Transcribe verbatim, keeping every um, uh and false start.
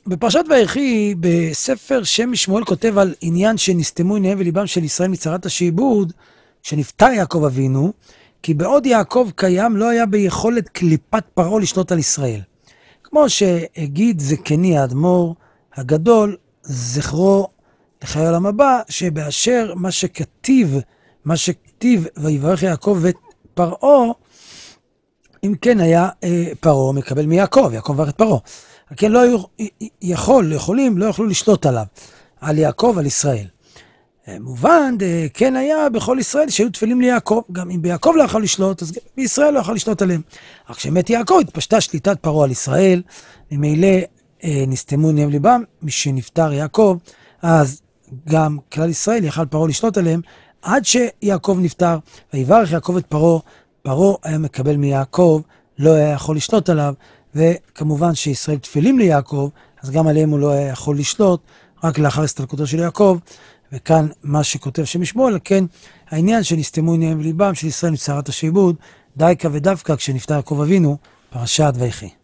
בפרשת ויחי, בספר שם שמואל כותב על עניין שנסתמו עיניהם וליבם של ישראל מצרת השעבוד, שנפטר יעקב אבינו, כי בעוד יעקב קיים לא היה ביכולת קליפת פרעה לשלוט על ישראל. כמו שהגיד זקני האדמו"ר הגדול, זכרו לחיי העולם הבא, שבאשר מה שכתיב, מה שכתיב ויברך יעקב את פרעה, אם כן היה אה, פרעה מקבל מיעקב, יעקב מברך את פרעה. כן, לא היו, יכול, יכולים, לא יכלו לשלוט עליו, על יעקב, על ישראל. מובן, כן היה בכל ישראל שהיו תפלים ליעקב, גם אם ביעקב לא יכול לשלוט, אז בישראל לא יכול לשלוט עליהם. אך כשמת יעקב, התפשטה שליטת פרעה על ישראל, ממילא אה, נסתמו עיניהם ליבם, משנפטר יעקב, אז גם כלל ישראל יכל פרעה לשלוט עליהם, עד שיעקב נפטר, ויברך יעקב את פרעה, פרעה היה מקבל מיעקב, לא היה יכול לשלוט עליו, וכמובן שישראל תפלים ליעקב, אז גם עליהם הוא לא היה יכול לשלוט, רק לאחר הסתלקותו של יעקב, וכאן מה שכותב שם שמואל, כן, העניין שנסתמו עיניהם וליבם של ישראל מצרת השעבוד, דייקה ודווקא כשנפטר יעקב אבינו, פרשת ויחי.